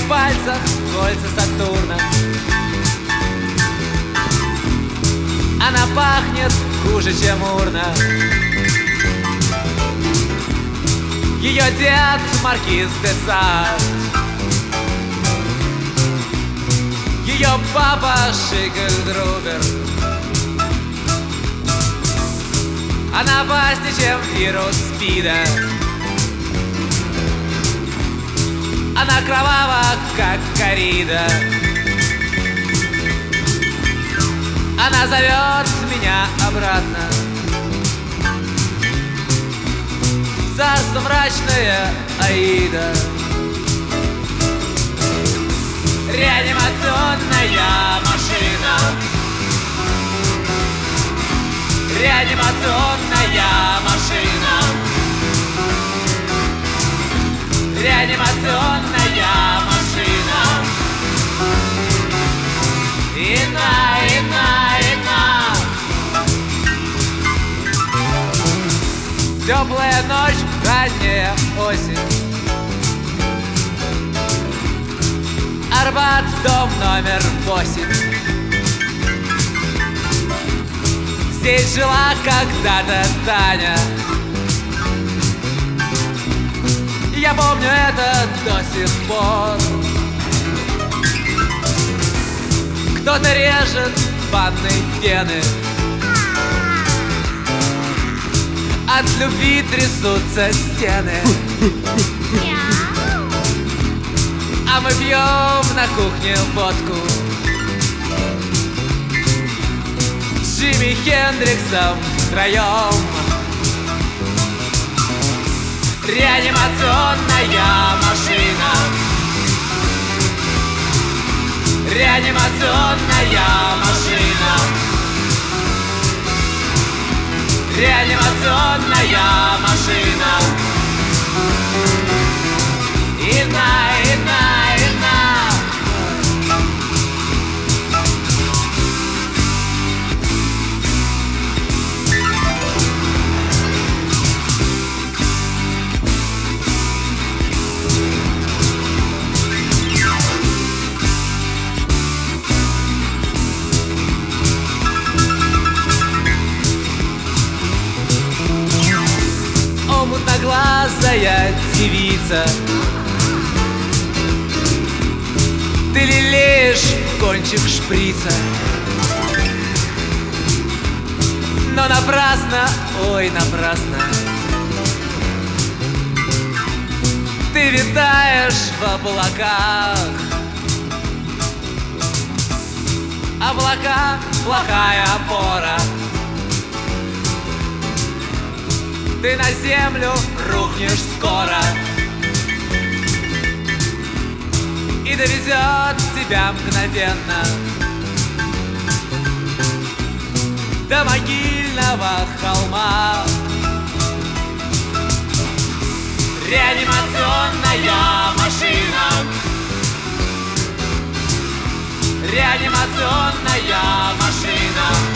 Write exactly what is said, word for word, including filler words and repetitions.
пальцах кольца Сатурна. Она пахнет хуже, чем урна. Ее дед маркиз де Сад, ее папа Шигельдрубер. Она опаснее, чем вирус СПИДа. Она кровава, как коррида. Она зовет меня обратно в царство мрачное Аида. Реанимационная машина, реанимационная машина, реанимационная машина. Инна, Инна, Инна. Теплая ночь, ранняя осень. Арбат, дом номер восемь. Здесь жила когда-то Таня. Я помню это до сих пор. Кто-то режет в ванной стены. От любви трясутся стены. А мы пьем на кухне водку с Джимми Хендриксом втроем. Реанимационная машина, реанимационная машина, реанимационная машина. Инна, Инна, Инна. Мутноглазая девица, ты лелеешь кончик шприца, но напрасно, ой, напрасно. Ты витаешь в облаках. Облака — плохая опора. Ты на землю рухнешь скоро, и довезет тебя мгновенно до могильного холма. Реанимационная машина, реанимационная машина.